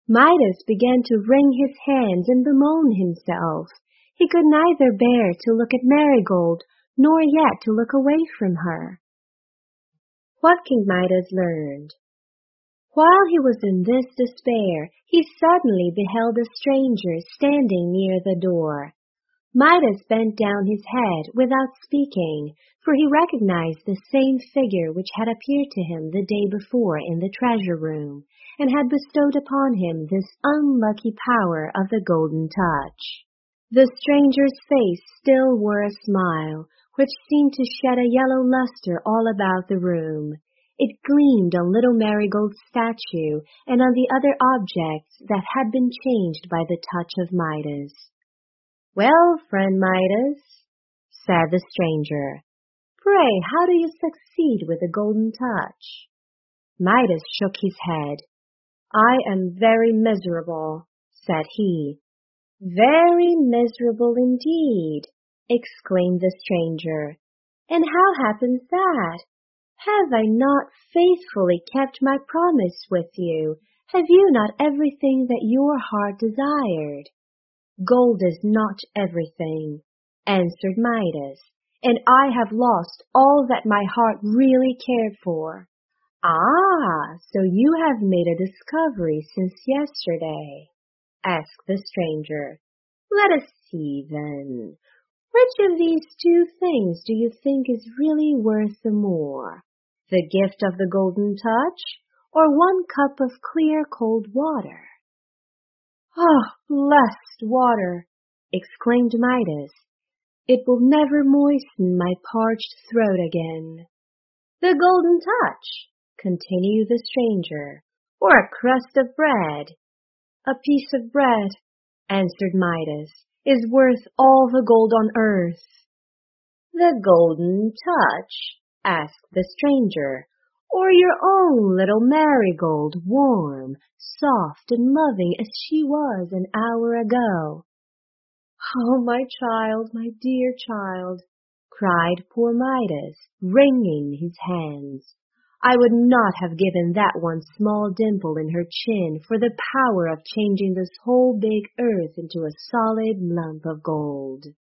Midas began to wring his hands and bemoan himself. He could neither bear to look at Marigold, nor yet to look away from her. What King Midas learned. While he was in this despair, he suddenly beheld a stranger standing near the door. Midas bent down his head without speaking, for he recognized the same figure which had appeared to him the day before in the treasure room, and had bestowed upon him this unlucky power of the golden touch. The stranger's face still wore a smile, which seemed to shed a yellow luster all about the room. It gleamed on little Marigold's statue and on the other objects that had been changed by the touch of Midas. "Well, friend Midas," said the stranger, "pray how do you succeed with the golden touch?" Midas shook his head. "I am very miserable," said he. "Very miserable indeed," exclaimed the stranger. "And how happens that? Have I not faithfully kept my promise with you? Have you not everything that your heart desired?" "Gold is not everything," answered Midas, "and I have lost all that my heart really cared for." "Ah, so you have made a discovery since yesterday?" asked the stranger. "Let us see, then. Which of these two things do you think is really worth the more? The gift of the golden touch, or 1 cup of clear cold water?" "Oh, blessed water!" exclaimed Midas. "It will never moisten my parched throat again." "The golden touch," continued the stranger, "or a crust of bread?" "A piece of bread," answered Midas, "is worth all the gold on earth." "The golden touch?" asked the stranger, "or your own little Marigold, warm, soft, and loving as she was an hour ago?" "Oh, my child, my dear child," cried poor Midas, wringing his hands, "I would not have given that one small dimple in her chin for the power of changing this whole big earth into a solid lump of gold."